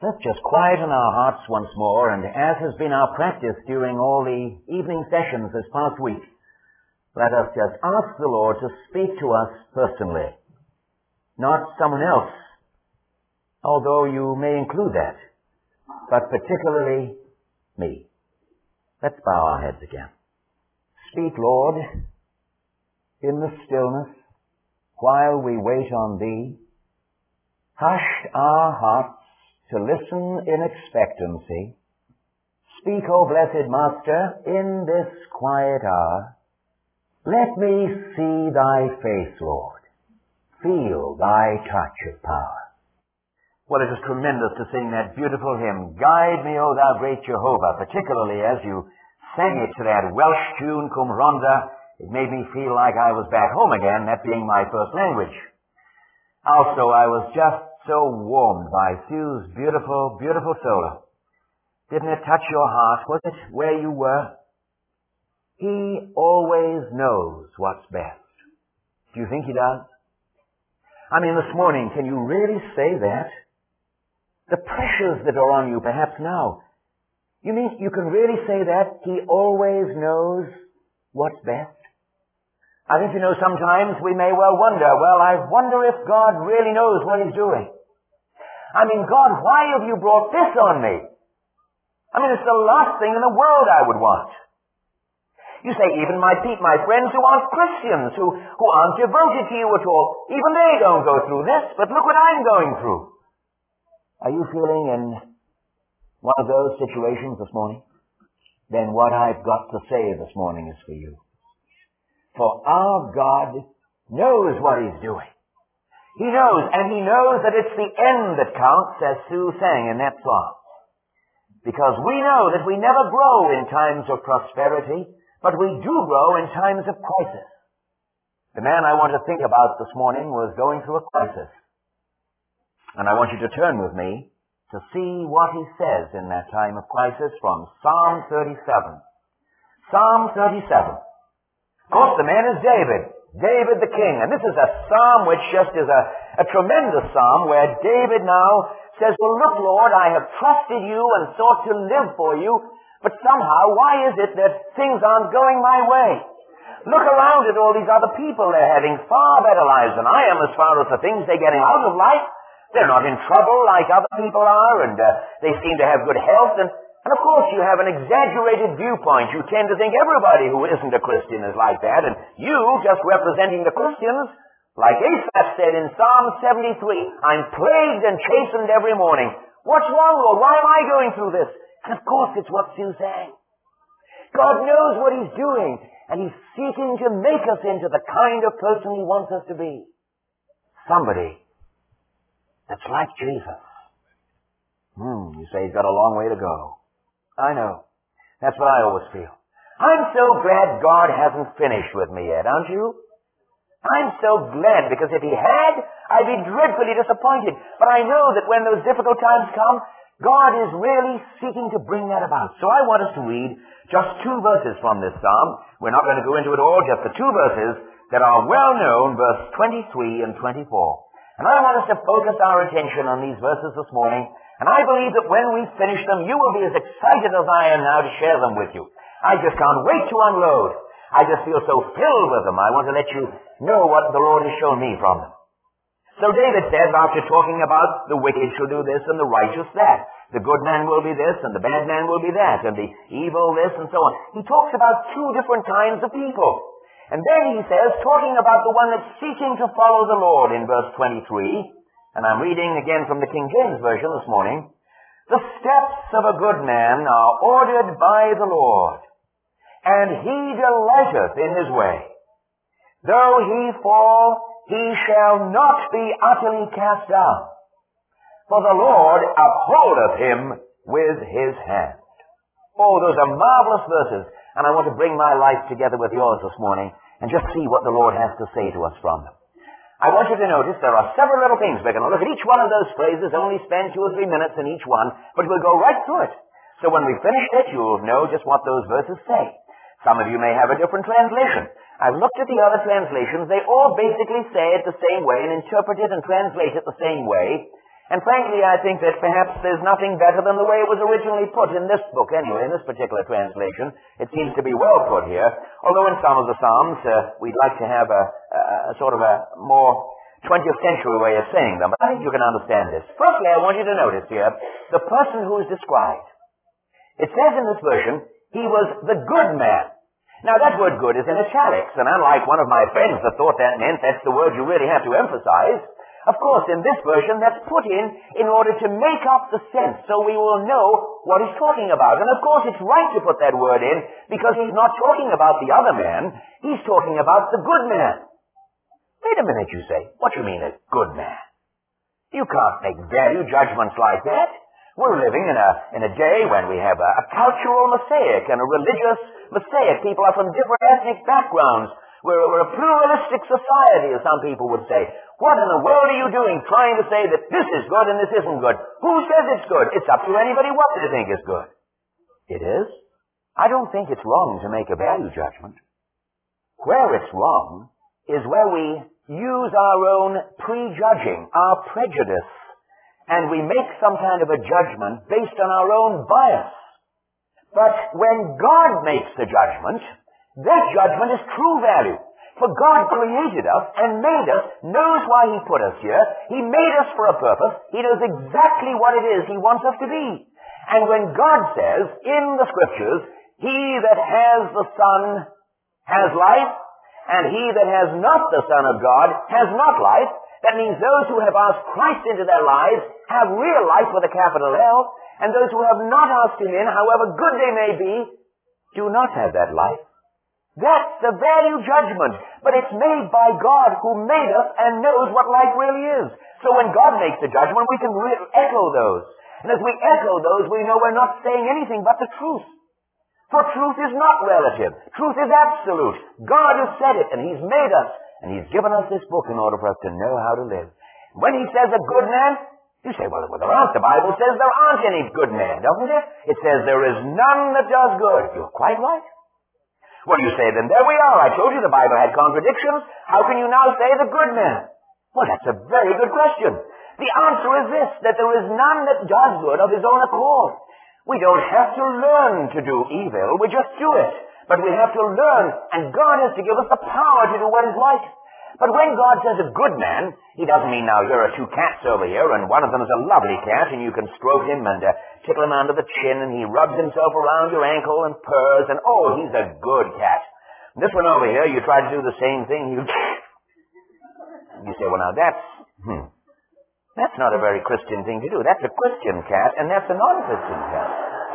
Let's just quieten our hearts once more, and as has been our practice during all the evening sessions this past week, let us just ask the Lord to speak to us personally. Not someone else, although you may include that, but particularly me. Let's bow our heads again. Speak, Lord, in the stillness, while we wait on Thee. Hush our hearts to listen in expectancy. Speak, O blessed Master, in this quiet hour. Let me see Thy face, Lord. Feel Thy touch of power. Well, it is tremendous to sing that beautiful hymn, Guide Me, O Thou Great Jehovah, particularly as you sang it to that Welsh tune, Cum Ronda. It made me feel like I was back home again, that being my first language. Also, I was just so warmed by Sue's beautiful, beautiful solo. Didn't it touch your heart? Was it where you were? He always knows what's best. Do you think He does? I mean, this morning, can you really say that? The pressures that are on you perhaps now. You mean you can really say that? He always knows what's best? I think, sometimes we may well wonder, I wonder if God really knows what He's doing. I mean, God, why have you brought this on me? I mean, it's the last thing in the world I would want. You say, even my friends who aren't Christians, who aren't devoted to you at all, even they don't go through this, but look what I'm going through. Are you feeling in one of those situations this morning? Then what I've got to say this morning is for you. For our God knows what He's doing. He knows, and He knows that it's the end that counts, as Sue sang in that song. Because we know that we never grow in times of prosperity, but we do grow in times of crisis. The man I want to think about this morning was going through a crisis. And I want you to turn with me to see what he says in that time of crisis from Psalm 37. Psalm 37. Of course, the man is David the king. And this is a psalm which just is a tremendous psalm where David now says, well, look, Lord, I have trusted you and sought to live for you, but somehow, why is it that things aren't going my way? Look around at all these other people. They're having far better lives than I am as far as the things they're getting out of life. They're not in trouble like other people are, and they seem to have good health. And of course, you have an exaggerated viewpoint. You tend to think everybody who isn't a Christian is like that, and you, just representing the Christians, like Asaph said in Psalm 73, I'm plagued and chastened every morning. What's wrong, Lord? Why am I going through this? And of course, it's what Sue sang. God knows what He's doing, and He's seeking to make us into the kind of person He wants us to be. Somebody that's like Jesus. You say He's got a long way to go. I know. That's what I always feel. I'm so glad God hasn't finished with me yet, aren't you? I'm so glad, because if He had, I'd be dreadfully disappointed. But I know that when those difficult times come, God is really seeking to bring that about. So I want us to read just 2 verses from this psalm. We're not going to go into it all, just the 2 verses that are well known, verse 23 and 24. And I want us to focus our attention on these verses this morning. And I believe that when we finish them, you will be as excited as I am now to share them with you. I just can't wait to unload. I just feel so filled with them. I want to let you know what the Lord has shown me from them. So David says, after talking about the wicked shall do this and the righteous that, the good man will be this and the bad man will be that, and the evil this and so on. He talks about 2 different kinds of people. And then he says, talking about the one that's seeking to follow the Lord in verse 23, and I'm reading again from the King James Version this morning, the steps of a good man are ordered by the Lord, and He delighteth in his way. Though he fall, he shall not be utterly cast down, for the Lord upholdeth him with His hand. Oh, those are marvelous verses, and I want to bring my life together with yours this morning and just see what the Lord has to say to us from them. I want you to notice there are several little things. We're going to look at each one of those phrases, only spend 2 or 3 minutes in each one, but we'll go right through it. So when we finish it, you'll know just what those verses say. Some of you may have a different translation. I've looked at the other translations. They all basically say it the same way and interpret it and translate it the same way. And frankly, I think that perhaps there's nothing better than the way it was originally put in this book anyway, in this particular translation. It seems to be well put here. Although in some of the Psalms, we'd like to have a sort of a more 20th century way of saying them. But I think you can understand this. Firstly, I want you to notice here, the person who is described. It says in this version, he was the good man. Now that word good is in italics, and unlike one of my friends that thought that meant that's the word you really have to emphasize, of course, in this version, that's put in order to make up the sense, so we will know what he's talking about. And of course, it's right to put that word in, because he's not talking about the other man, he's talking about the good man. Wait a minute, you say. What do you mean, a good man? You can't make value judgments like that. We're living in a day when we have a cultural mosaic and a religious mosaic. People are from different ethnic backgrounds. We're a pluralistic society, as some people would say. What in the world are you doing trying to say that this is good and this isn't good? Who says it's good? It's up to anybody what they think is good. It is. I don't think it's wrong to make a value judgment. Where it's wrong is where we use our own prejudging, our prejudice, and we make some kind of a judgment based on our own bias. But when God makes the judgment, that judgment is true value. For God created us and made us, knows why He put us here. He made us for a purpose. He knows exactly what it is He wants us to be. And when God says in the Scriptures, he that has the Son has life, and he that has not the Son of God has not life, that means those who have asked Christ into their lives have real life with a capital L, and those who have not asked Him in, however good they may be, do not have that life. That's the value judgment, but it's made by God who made us and knows what life really is. So when God makes a judgment, we can echo those. And as we echo those, we know we're not saying anything but the truth. For truth is not relative. Truth is absolute. God has said it, and He's made us, and He's given us this book in order for us to know how to live. When He says a good man, you say, well, there aren't. The Bible says there aren't any good men, doesn't it? It says there is none that does good. You're quite right. Well, you say, then there we are. I told you the Bible had contradictions. How can you now say the good man? Well, that's a very good question. The answer is this, that there is none that does good of his own accord. We don't have to learn to do evil. We just do it. But we have to learn, and God has to give us the power to do what is right. But when God says a good man, He doesn't mean now here are two cats over here, and one of them is a lovely cat, and you can stroke him and tickle him under the chin, and he rubs himself around your ankle and purrs, and oh, he's a good cat. And this one over here, you try to do the same thing, you say, well, now that's not a very Christian thing to do. That's a Christian cat, and that's a non-Christian cat.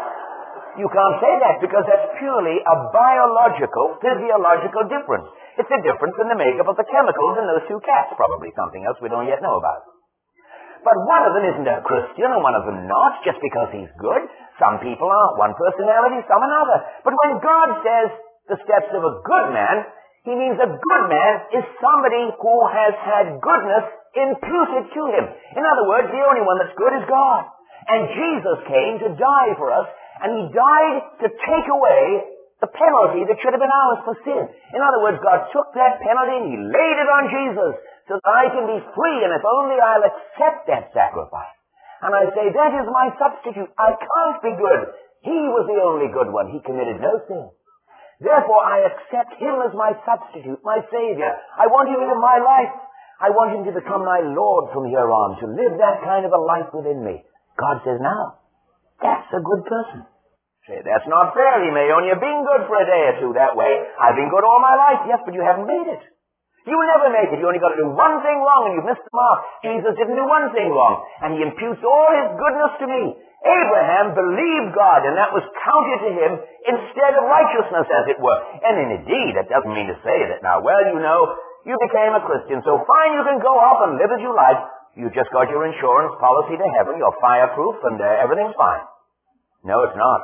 You can't say that because that's purely a biological, physiological difference. It's a difference in the makeup of the chemicals in those two cats, probably something else we don't yet know about. But one of them isn't a Christian and one of them not, just because he's good. Some people are one personality, some another. But when God says the steps of a good man, He means a good man is somebody who has had goodness imputed to him. In other words, the only one that's good is God. And Jesus came to die for us, and He died to take away the penalty that should have been ours for sin. In other words, God took that penalty and He laid it on Jesus so that I can be free, and if only I'll accept that sacrifice. And I say, that is my substitute. I can't be good. He was the only good one. He committed no sin. Therefore, I accept Him as my substitute, my Savior. I want Him into my life. I want Him to become my Lord from here on, to live that kind of a life within me. God says, now, that's a good person. Say, that's not fair. He may only have been good for a day or two that way. I've been good all my life. Yes, but you haven't made it. You will never make it. You only got to do one thing wrong and you've missed the mark. Jesus didn't do one thing wrong, and He imputes all His goodness to me. Abraham believed God, and that was counted to him instead of righteousness, as it were. And indeed, that doesn't mean to say that now, well, you know, you became a Christian, so fine, you can go off and live as you like. You just got your insurance policy to heaven, you're fireproof, and everything's fine. No, it's not.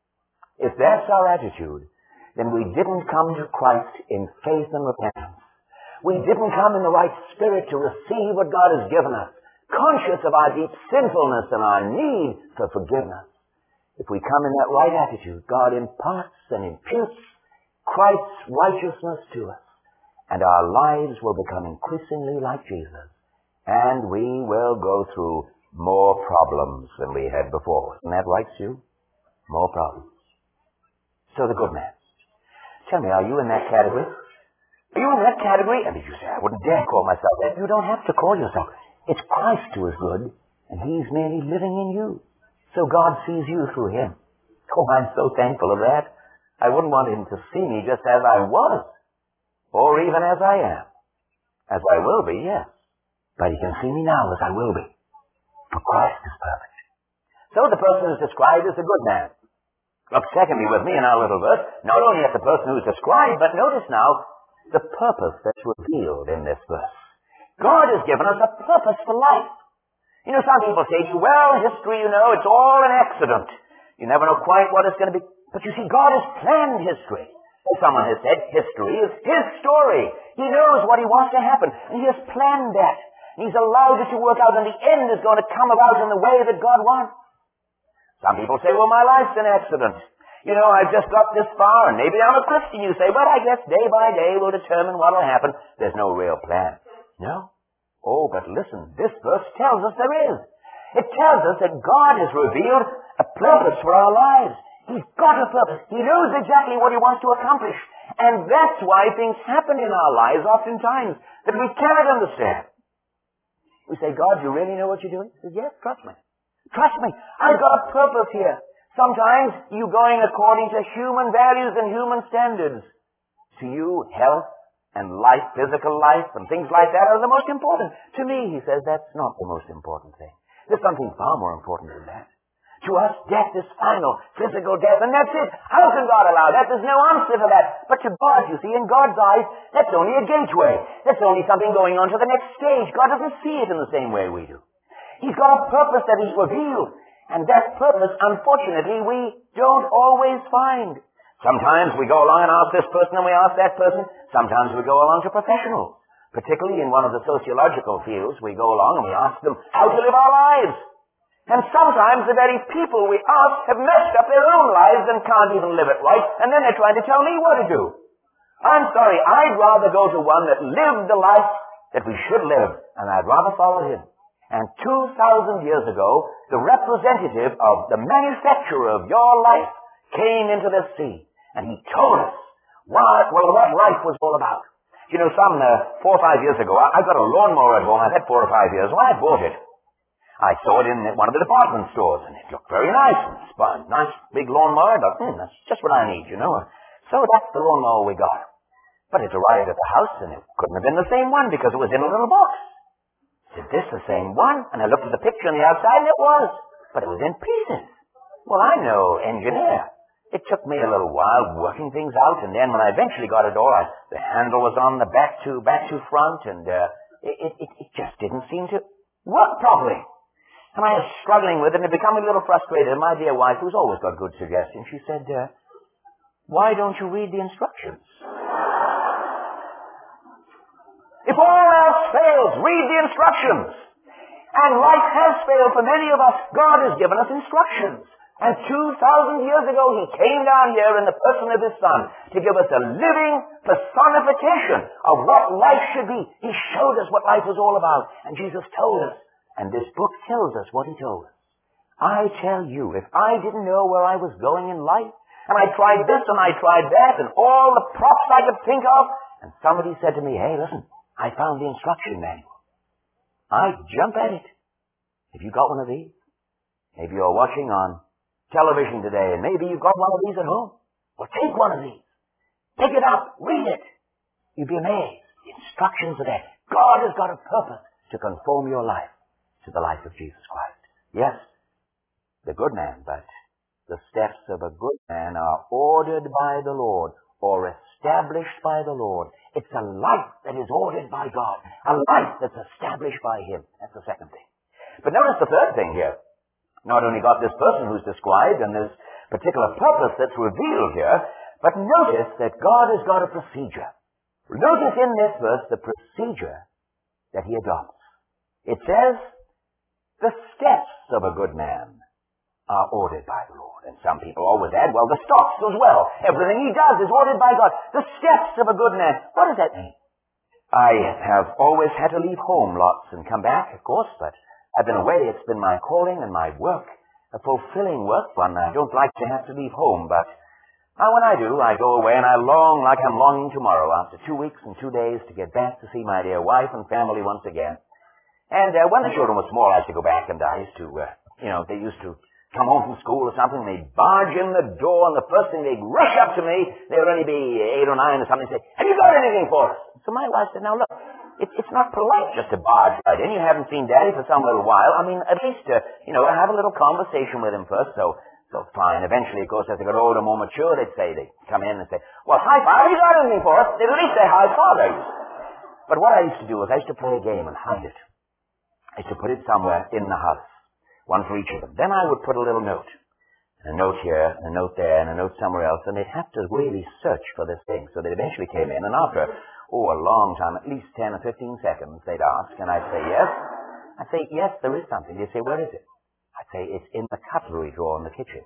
If that's our attitude, then we didn't come to Christ in faith and repentance. We didn't come in the right spirit to receive what God has given us, conscious of our deep sinfulness and our need for forgiveness. If we come in that right attitude, God imparts and imputes Christ's righteousness to us, and our lives will become increasingly like Jesus, and we will go through more problems than we had before. Isn't that right, Sue? More problems. So the good man. Tell me, are you in that category? Are you in that category? And did you say, I wouldn't dare call myself that? You don't have to call yourself. It's Christ who is good, and he's merely living in you. So God sees you through him. Oh, I'm so thankful of that. I wouldn't want him to see me just as I was, or even as I am. As I will be, yes. But he can see me now as I will be. For Christ is perfect. So the person who's described as a good man. Look secondly with me in our little verse, not only at the person who's described, but notice now the purpose that's revealed in this verse. God has given us a purpose for life. You know, some people say to you, well, history, it's all an accident. You never know quite what it's going to be. But you see, God has planned history. As someone has said, history is his story. He knows what he wants to happen, and he has planned that. And he's allowed it to work out, and the end is going to come about in the way that God wants. Some people say, well, my life's an accident. I've just got this far, and maybe I'm a Christian. You say, well, I guess day by day will determine what will happen. There's no real plan. No? Oh, but listen, this verse tells us there is. It tells us that God has revealed a purpose for our lives. He's got a purpose. He knows exactly what he wants to accomplish. And that's why things happen in our lives oftentimes that we cannot understand. We say, God, you really know what you're doing? He says, yes, trust me. Trust me. I've got a purpose here. Sometimes you're going according to human values and human standards. To you, health and life, physical life, and things like that are the most important. To me, he says, that's not the most important thing. There's something far more important than that. To us, death is final, physical death, and that's it. How can God allow that? There's no answer to that. But to God, you see, in God's eyes, that's only a gateway. That's only something going on to the next stage. God doesn't see it in the same way we do. He's got a purpose that he's revealed. And that purpose, unfortunately, we don't always find. Sometimes we go along and ask this person and we ask that person. Sometimes we go along to professionals. Particularly in one of the sociological fields, we go along and we ask them how to live our lives. And sometimes the very people we ask have messed up their own lives and can't even live it right. And then they're trying to tell me what to do. I'm sorry, I'd rather go to one that lived the life that we should live. And I'd rather follow him. And 2,000 years ago, the representative of the manufacturer of your life came into this scene. And he told us what life was all about. Some 4 or 5 years ago, I got a lawnmower at home. I've had 4 or 5 years. When I bought it, I saw it in one of the department stores, and it looked very nice. It's a nice big lawnmower. I thought, that's just what I need, So that's the lawnmower we got. But it arrived at the house, and it couldn't have been the same one because it was in a little box. Is this the same one? And I looked at the picture on the outside, and it was. But it was in pieces. Well, I'm no engineer. It took me a little while working things out, and then when I eventually got it all, the handle was on the back to front, and it just didn't seem to work properly. And I was struggling with it and becoming a little frustrated. And my dear wife, who's always got good suggestions, she said, why don't you read the instructions? If all else fails, read the instructions. And life has failed for many of us. God has given us instructions. And 2,000 years ago, he came down here in the person of his Son to give us a living personification of what life should be. He showed us what life was all about. And Jesus told us. And this book tells us what he told us. I tell you, if I didn't know where I was going in life, and I tried this and I tried that, and all the props I could think of, and somebody said to me, hey, listen, I found the instruction manual. I'd jump at it. Have you got one of these? Maybe you're watching on television today, and maybe you've got one of these at home. Well, take one of these. Pick it up. Read it. You'd be amazed. The instructions are there. God has got a purpose to conform your life to the life of Jesus Christ. Yes, the good man, but the steps of a good man are ordered by the Lord or established by the Lord. It's a life that is ordered by God, a life that's established by him. That's the second thing. But notice the third thing here. Not only got this person who's described and this particular purpose that's revealed here, but notice that God has got a procedure. Notice in this verse the procedure that he adopts. It says, the steps of a good man are ordered by the Lord. And some people always add, well, the stops as well. Everything he does is ordered by God. The steps of a good man. What does that mean? I have always had to leave home lots and come back, of course, but I've been away. It's been my calling and my work, a fulfilling work, one. I don't like to have to leave home, but when I do, I go away and I long like I'm longing tomorrow after 2 weeks and 2 days to get back to see my dear wife and family once again. And when the children were small, I used to go back, and I used to, they used to come home from school or something, and they'd barge in the door, and the first thing they'd rush up to me, they would only be 8 or 9 or something, and say, "Have you got anything for us?" So my wife said, "Now look, it's not polite just to barge right in. You haven't seen Daddy for some little while. I mean, at least, have a little conversation with him first." So fine. Eventually, of course, as they got older, more mature, they'd come in and say, "Well, hi, Father, have you got anything for us?" They'd at least say, "Hi, Father." But what I used to do was I used to play a game and hide it. I used to put it somewhere in the house, one for each of them. Then I would put a little note. A note here, a note there, and a note somewhere else, and they'd have to really search for this thing. So they eventually came in, and after, a long time, at least 10 or 15 seconds, they'd ask, and I'd say, "Yes." I'd say, "Yes, there is something." They'd say, "Where is it?" I'd say, "It's in the cutlery drawer in the kitchen."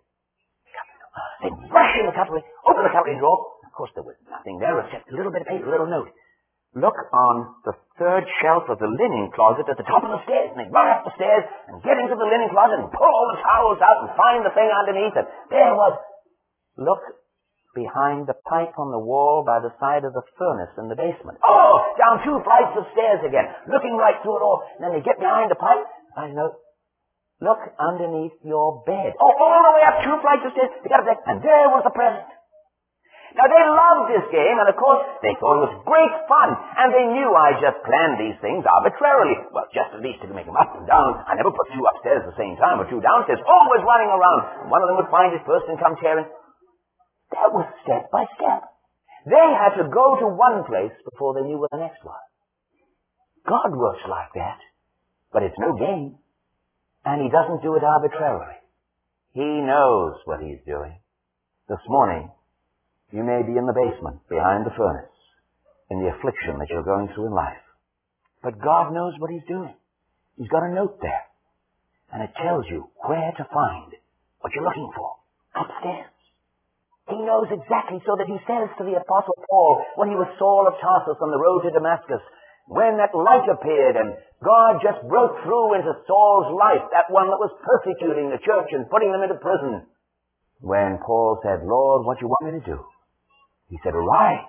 They'd rush in the cutlery, open the cutlery drawer. Of course, there was nothing there except a little bit of paper, a little note. "Look on the 3rd shelf of the linen closet at the top of the stairs." And they'd run up the stairs and get into the linen closet and pull all the towels out and find the thing underneath it. There it was. "Look behind the pipe on the wall by the side of the furnace in the basement." Oh, down 2 flights of stairs again, looking right through it all. And then they get behind the pipe. I know. "Look underneath your bed." Oh, all the way up 2 flights of stairs. They got up there, and there was the present. Now, they loved this game, and of course, they thought it was great fun, and they knew I just planned these things arbitrarily. Well, just at least to make them up and down. I never put 2 upstairs at the same time, or 2 downstairs, always running around. One of them would find it first and come tearing. That was step by step. They had to go to one place before they knew where the next was. God works like that, but it's no game, and He doesn't do it arbitrarily. He knows what He's doing. This morning, you may be in the basement, behind the furnace, in the affliction that you're going through in life. But God knows what He's doing. He's got a note there, and it tells you where to find what you're looking for, upstairs. He knows exactly, so that He says to the Apostle Paul, when he was Saul of Tarsus on the road to Damascus, when that light appeared and God just broke through into Saul's life, that one that was persecuting the church and putting them into prison, when Paul said, "Lord, what do you want me to do?" He said, "Arise,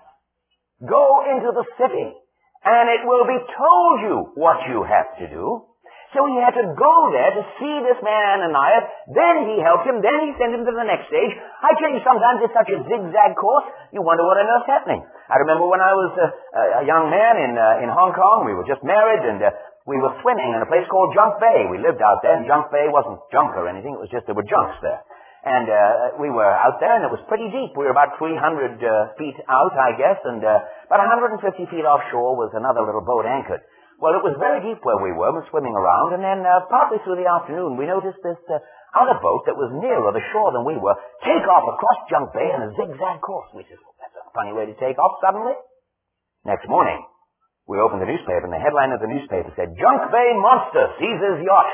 go into the city, and it will be told you what you have to do." So he had to go there to see this man Ananias. Then he helped him. Then he sent him to the next stage. I tell you, sometimes it's such a zigzag course, you wonder what on earth's happening. I remember when I was a young man in Hong Kong. We were just married, and we were swimming in a place called Junk Bay. We lived out there, and Junk Bay wasn't junk or anything. It was just there were junks there. And we were out there, and it was pretty deep. We were about 300 feet out, I guess, and about 150 feet offshore was another little boat anchored. Well, it was very deep where we were swimming around, and then partly through the afternoon, we noticed this other boat that was nearer the shore than we were take off across Junk Bay in a zigzag course. We said, "Well, that's a funny way to take off suddenly." Next morning, we opened the newspaper, and the headline of the newspaper said, "Junk Bay Monster Seizes Yacht."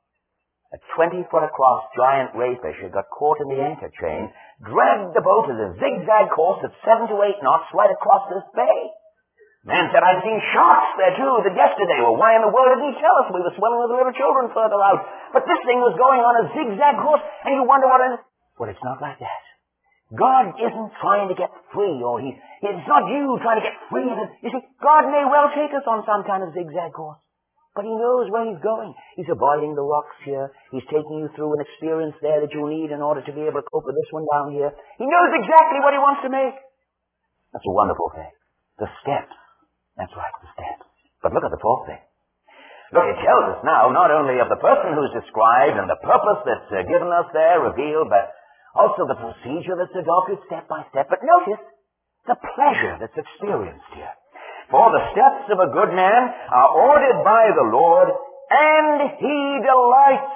A 20-foot across giant rayfisher got caught in the anchor chain, dragged the boat at a zigzag course at 7 to 8 knots right across this bay. Man said, "I've seen sharks there too yesterday." Well, why in the world didn't he tell us? We were swimming with the little children further out. But this thing was going on a zigzag course, and you wonder what it is. Well, it's not like that. God isn't trying to get free, or it's not you trying to get free. You see, God may well take us on some kind of zigzag course, but He knows where He's going. He's avoiding the rocks here. He's taking you through an experience there that you'll need in order to be able to cope with this one down here. He knows exactly what He wants to make. That's a wonderful thing. The steps. That's right, the steps. But look at the 4th thing. Look, it tells us now not only of the person who's described and the purpose that's given us there, revealed, but also the procedure that's adopted step by step. But notice the pleasure that's experienced here. For the steps of a good man are ordered by the Lord, and He delights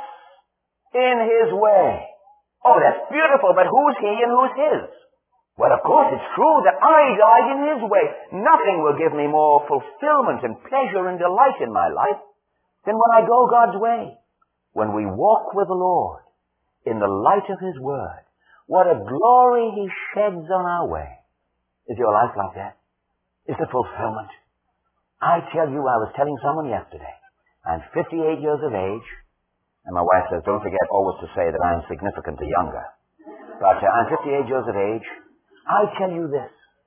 in His way. Oh, that's beautiful, but who's He and who's His? Well, of course, it's true that I delight in His way. Nothing will give me more fulfillment and pleasure and delight in my life than when I go God's way. When we walk with the Lord in the light of His Word, what a glory He sheds on our way. Is your life like that? Is the fulfillment? I tell you, I was telling someone yesterday, I'm 58 years of age, And my wife says, don't forget always to say that I'm significantly younger. But I'm 58 years of age. I tell you this.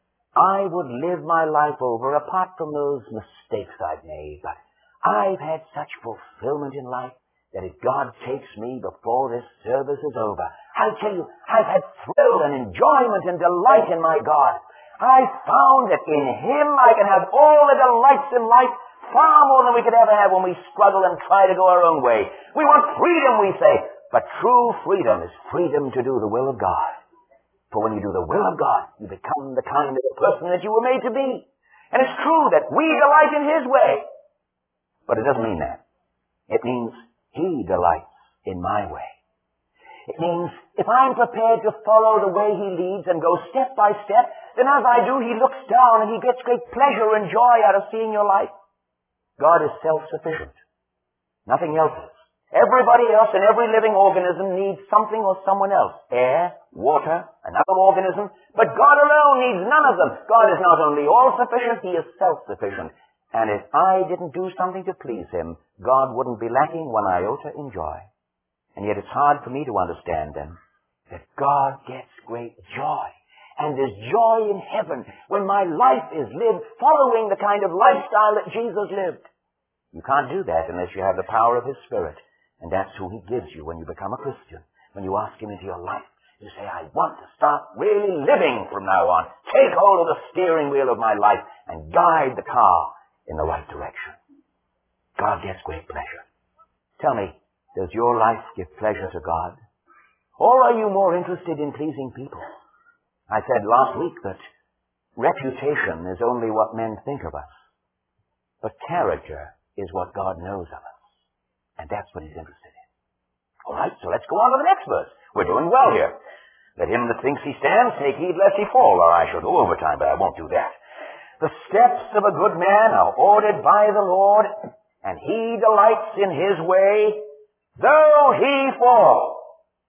I would live my life over, apart from those mistakes I've made, but I've had such fulfillment in life that if God takes me before this service is over, I tell you, I've had thrill and enjoyment and delight in my God. I've found that in Him I can have all the delights in life, far more than we could ever have when we struggle and try to go our own way. We want freedom, we say, but true freedom is freedom to do the will of God. For when you do the will of God, you become the kind of person that you were made to be. And it's true that we delight in His way. But it doesn't mean that. It means He delights in my way. It means if I'm prepared to follow the way He leads and go step by step, then as I do, He looks down and He gets great pleasure and joy out of seeing your life. God is self-sufficient. Nothing else is. Everybody else and every living organism needs something or someone else. Air, water, another organism. But God alone needs none of them. God is not only all-sufficient, He is self-sufficient. And if I didn't do something to please Him, God wouldn't be lacking one iota in joy. And yet it's hard for me to understand then that God gets great joy. And there's joy in heaven when my life is lived following the kind of lifestyle that Jesus lived. You can't do that unless you have the power of His Spirit. And that's who He gives you when you become a Christian. When you ask Him into your life, you say, I want to start really living from now on. Take hold of the steering wheel of my life and guide the car in the right direction. God gets great pleasure. Tell me, does your life give pleasure to God? Or are you more interested in pleasing people? I said last week that reputation is only what men think of us. But character is what God knows of us. And that's what He's interested in. All right, so let's go on to the next verse. We're doing well here. Let him that thinks he stands take heed lest he fall, or I shall go overtime, but I won't do that. The steps of a good man are ordered by the Lord, and He delights in His way, though he fall.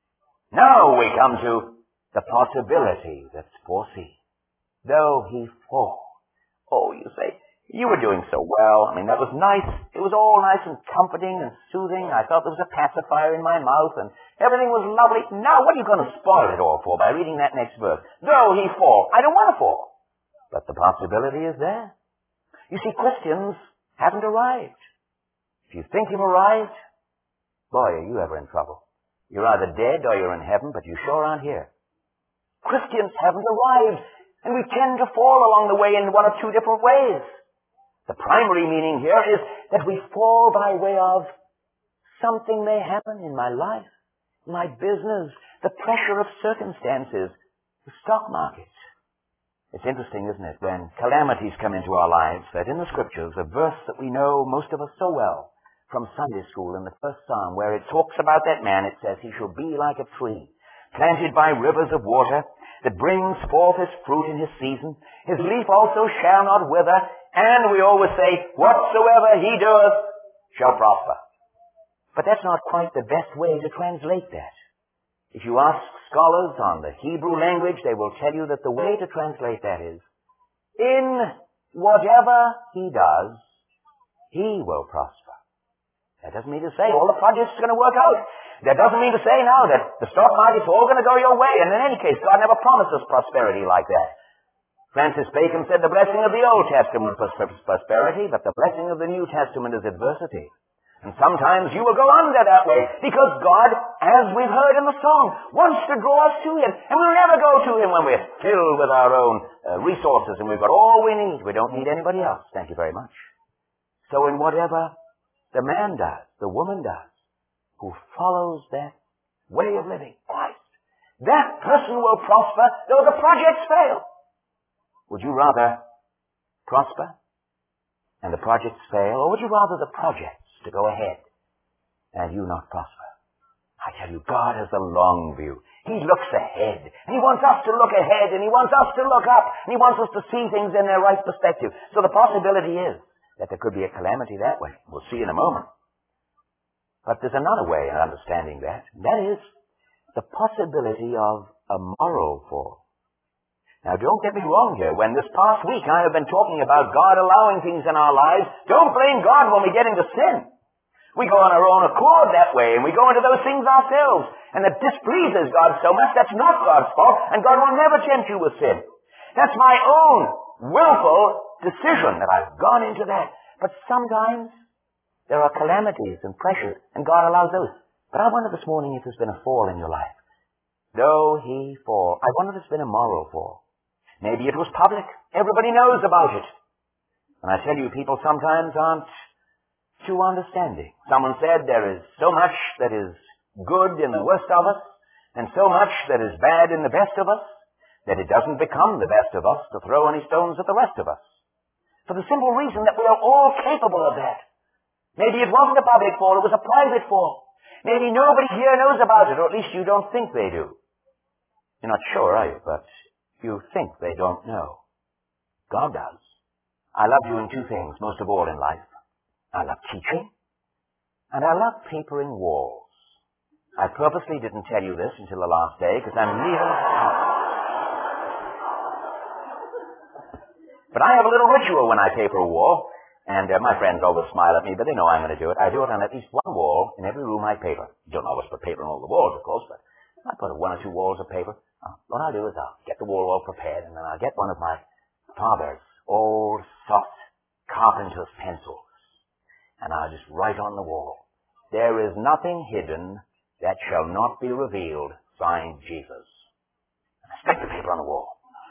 Now we come to the possibility that's foreseen. Though he fall. Oh, you say, you were doing so well. I mean, that was nice. It was all nice and comforting and soothing. I thought there was a pacifier in my mouth and everything was lovely. Now, what are you going to spoil it all for by reading that next verse? Though he fall. I don't want to fall. But the possibility is there. You see, Christians haven't arrived. If you think you've arrived, boy, are you ever in trouble. You're either dead or you're in heaven, but you sure aren't here. Christians haven't arrived, and we tend to fall along the way in one of two different ways. The primary meaning here is that we fall by way of something may happen in my life, my business, the pressure of circumstances, the stock market. It's interesting, isn't it, when calamities come into our lives, that in the Scriptures, a verse that we know most of us so well from Sunday school in the first Psalm, where it talks about that man, it says, he shall be like a tree planted by rivers of water, that brings forth his fruit in his season. His leaf also shall not wither, and we always say, whatsoever he doeth shall prosper. But that's not quite the best way to translate that. If you ask scholars on the Hebrew language, they will tell you that the way to translate that is, in whatever he does, he will prosper. That doesn't mean to say all the projects are going to work out. That doesn't mean to say now that the stock market's all going to go your way. And in any case, God never promised us prosperity like that. Francis Bacon said the blessing of the Old Testament was prosperity, but the blessing of the New Testament is adversity. And sometimes you will go under that way because God, as we've heard in the song, wants to draw us to Him. And we'll never go to Him when we're filled with our own resources and we've got all we need. We don't need anybody else. Thank you very much. So in whatever the man does, the woman does, who follows that way of living, Christ, that person will prosper though the projects fail. Would you rather prosper and the projects fail, or would you rather the projects to go ahead and you not prosper? I tell you, God has a long view. He looks ahead, and He wants us to look ahead, and He wants us to look up, and He wants us to see things in their right perspective. So the possibility is that there could be a calamity that way. We'll see in a moment. But there's another way of understanding that. That is the possibility of a moral fall. Now, don't get me wrong here. When this past week I have been talking about God allowing things in our lives, don't blame God when we get into sin. We go on our own accord that way, and we go into those things ourselves. And it displeases God so much, that's not God's fault, and God will never tempt you with sin. That's my own willful decision that I've gone into that. But sometimes there are calamities and pressures, and God allows those. But I wonder this morning if there's been a fall in your life. Though he fall, I wonder if it's been a moral fall. Maybe it was public. Everybody knows about it. And I tell you, people sometimes aren't too understanding. Someone said there is so much that is good in the worst of us, and so much that is bad in the best of us, that it doesn't become the best of us to throw any stones at the rest of us. For the simple reason that we are all capable of that. Maybe it wasn't a public fall, it was a private fall. Maybe nobody here knows about it, or at least you don't think they do. You're not sure, are you? But you think they don't know. God does. I love doing two things, most of all in life. I love teaching, and I love papering walls. I purposely didn't tell you this until the last day, because I'm leaving. But I have a little ritual when I paper a wall, and my friends always smile at me, but they know I'm going to do it. I do it on at least one wall in every room I paper. You don't always put paper on all the walls, of course, but I put one or two walls of paper. What I'll do is I'll get the wall all prepared, and then I'll get one of my father's old, soft carpenter's pencils. And I'll just write on the wall, "There is nothing hidden that shall not be revealed, signed Jesus." And I stick the paper on the wall.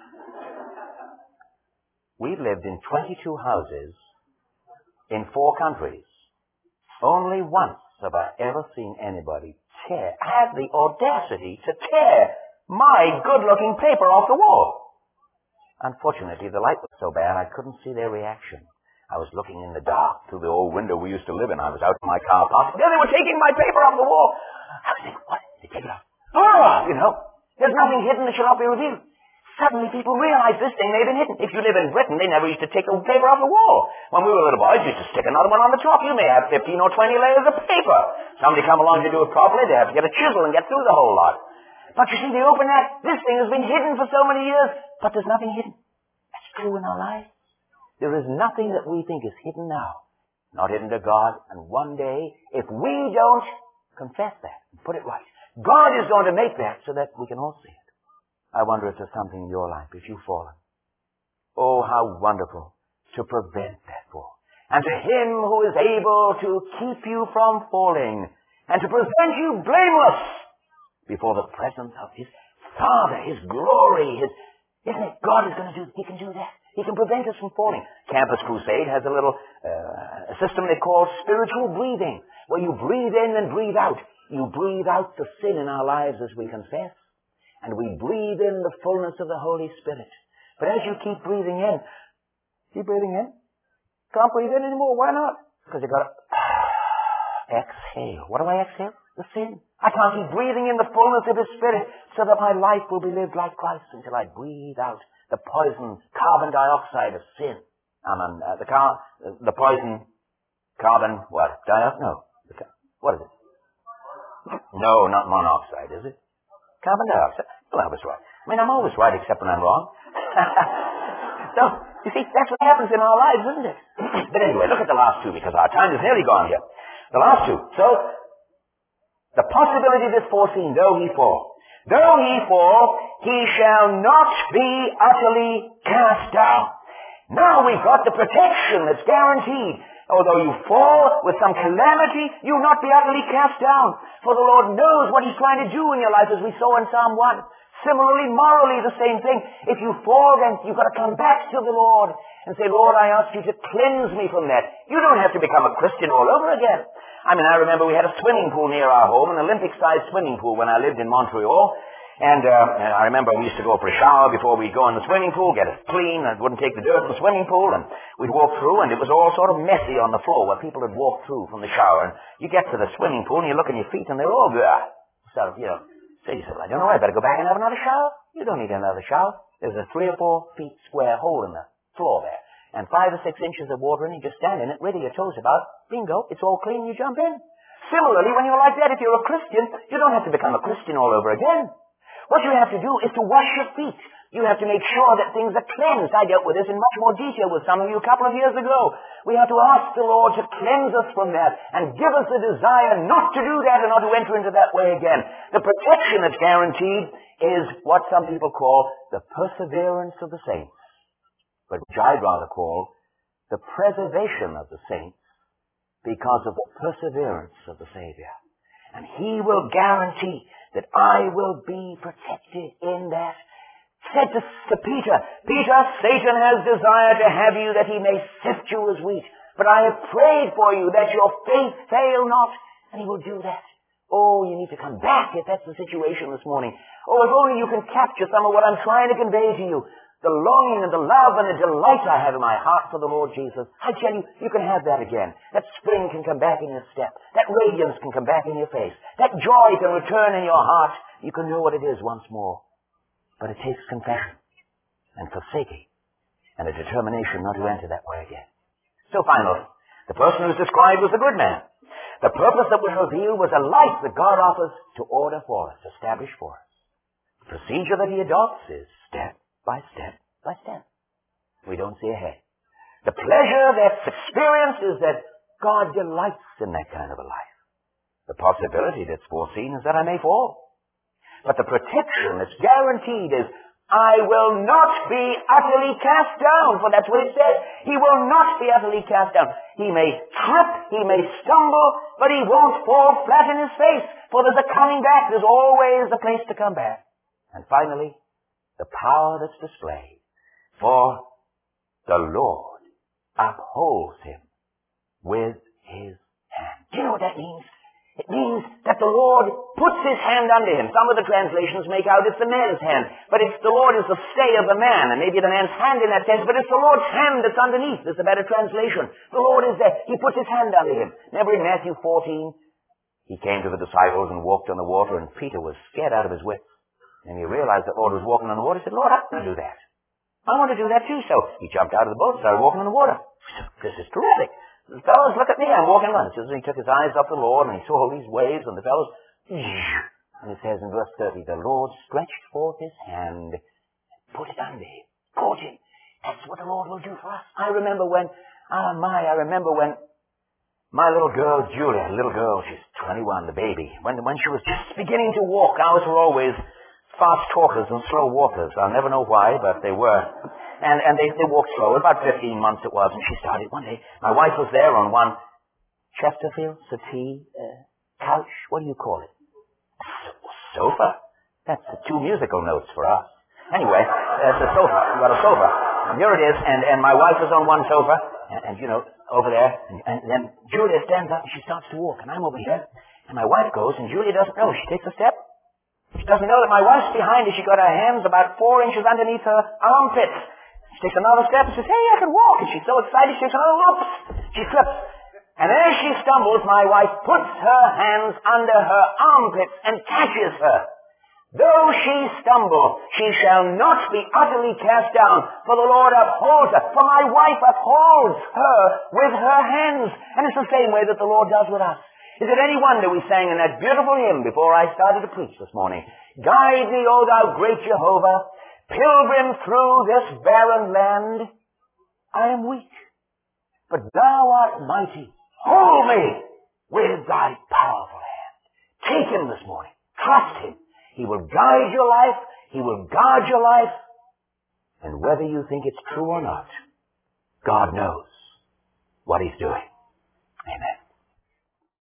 We've lived in 22 houses in 4 countries. Only once have I ever seen anybody have the audacity to tear my good-looking paper off the wall. Unfortunately, the light was so bad I couldn't see their reaction. I was looking in the dark through the old window we used to live in. I was out in my car park. There they were taking my paper off the wall. I was thinking, what? They take it off. Oh, there's nothing hidden that shall not be revealed. Suddenly people realize this thing may have been hidden. If you live in Britain, they never used to take the paper off the wall. When we were little boys, you used to stick another one on the top. You may have 15 or 20 layers of paper. Somebody come along to do it properly, they have to get a chisel and get through the whole lot. But you see, they open that. This thing has been hidden for so many years, but there's nothing hidden. That's true in our lives. There is nothing that we think is hidden now, not hidden to God. And one day, if we don't confess that and put it right, God is going to make that so that we can all see it. I wonder if there's something in your life, if you've fallen. Oh, how wonderful to prevent that fall. And to Him who is able to keep you from falling and to present you blameless before the presence of His Father, His glory, isn't it? God is going to do, He can do that. He can prevent us from falling. Campus Crusade has a little system they call spiritual breathing, where you breathe in and breathe out. You breathe out the sin in our lives as we confess, and we breathe in the fullness of the Holy Spirit. But as you keep breathing in, can't breathe in anymore. Why not? Because you've got to exhale. What do I exhale? The sin. I can't keep breathing in the fullness of His Spirit so that my life will be lived like Christ until I breathe out the poison carbon dioxide of sin. The poison carbon, what? No. What is it? No, not monoxide, is it? Carbon dioxide. Well, I was right. I mean, I'm always right except when I'm wrong. So, you see, that's what happens in our lives, isn't it? But anyway, look at the last two because our time is nearly gone here. The last two. So, the possibility of this foreseen, though he fall, he shall not be utterly cast down. Now we've got the protection that's guaranteed. Although you fall with some calamity, you'll not be utterly cast down. For the Lord knows what He's trying to do in your life, as we saw in Psalm 1. Similarly, morally, the same thing. If you fall, then you've got to come back to the Lord and say, Lord, I ask you to cleanse me from that. You don't have to become a Christian all over again. I remember we had a swimming pool near our home, an Olympic-sized swimming pool when I lived in Montreal. And I remember we used to go for a shower before we'd go in the swimming pool, get it clean, and wouldn't take the dirt in the swimming pool, and we'd walk through, and it was all sort of messy on the floor where people had walked through from the shower. And you get to the swimming pool, and you look at your feet, and they're all there. So, so you say, I don't know, I better go back and have another shower. You don't need another shower. There's a 3 or 4 feet square hole in the floor there, and 5 or 6 inches of water in it. You just stand in it, wriggle your toes about, bingo, it's all clean, you jump in. Similarly, when you're like that, if you're a Christian, you don't have to become a Christian all over again. What you have to do is to wash your feet. You have to make sure that things are cleansed. I dealt with this in much more detail with some of you a couple of years ago. We have to ask the Lord to cleanse us from that and give us a desire not to do that and not to enter into that way again. The protection that's guaranteed is what some people call the perseverance of the saints, but which I'd rather call the preservation of the saints because of the perseverance of the Savior. And He will guarantee that I will be protected in that. Said to Peter, Peter, Satan has desired to have you that he may sift you as wheat. But I have prayed for you that your faith fail not. And He will do that. Oh, you need to come back if that's the situation this morning. Oh, if only you can capture some of what I'm trying to convey to you. The longing and the love and the delight I have in my heart for the Lord Jesus. I tell you, you can have that again. That spring can come back in your step. That radiance can come back in your face. That joy can return in your heart. You can know what it is once more. But it takes confession and forsaking and a determination not to enter that way again. So finally, the person who's described was a good man. The purpose that was revealed was a life that God offers to order for us, establish for us. The procedure that He adopts is step by step by step. We don't see ahead. The pleasure that's experienced is that God delights in that kind of a life. The possibility that's foreseen is that I may fall. But the protection that's guaranteed is, I will not be utterly cast down, for that's what it says. He will not be utterly cast down. He may trip, he may stumble, but he won't fall flat in his face, for there's a coming back. There's always a place to come back. And finally, the power that's displayed. For the Lord upholds him with His hand. Do you know what that means? It means that the Lord puts His hand under him. Some of the translations make out it's the man's hand. But it's the Lord is the stay of the man. And maybe the man's hand in that sense. But it's the Lord's hand that's underneath. There's a better translation. The Lord is there. He puts His hand under him. Remember in Matthew 14, He came to the disciples and walked on the water. And Peter was scared out of his wits. And he realized the Lord was walking on the water. He said, Lord, I want to do that. I want to do that too. So he jumped out of the boat and started walking on the water. This is terrific. The fellows, look at me, I'm walking on. So he took his eyes off the Lord, and he saw all these waves, and the fellows, and it says in verse 30, the Lord stretched forth His hand, and put it under him, caught him. That's what the Lord will do for us. I remember when my little girl, Julia, she's 21, the baby, when she was just beginning to walk, ours were always fast talkers and slow walkers. I'll never know why, but they were. And they walked slow. About 15 months it was, and she started one day. My wife was there on one Chesterfield settee, couch, what do you call it? Sofa. That's the two musical notes for us. Anyway, that's a sofa. We got a sofa. And here it is, and my wife is on one sofa, and you know, over there, and then Julia stands up and she starts to walk, and I'm over here, and my wife goes, and Julia doesn't know. She takes a step. She doesn't know that my wife's behind her. She got her hands about 4 inches underneath her armpits. She takes another step and says, hey, I can walk. And she's so excited, she takes another look. She slips. And as she stumbles, my wife puts her hands under her armpits and catches her. Though she stumble, she shall not be utterly cast down, for the Lord upholds her. For my wife upholds her with her hands. And it's the same way that the Lord does with us. Is it any wonder we sang in that beautiful hymn before I started to preach this morning? Guide me, O thou great Jehovah, pilgrim through this barren land. I am weak, but thou art mighty. Hold me with thy powerful hand. Take Him this morning. Trust Him. He will guide your life. He will guard your life. And whether you think it's true or not, God knows what He's doing. Amen.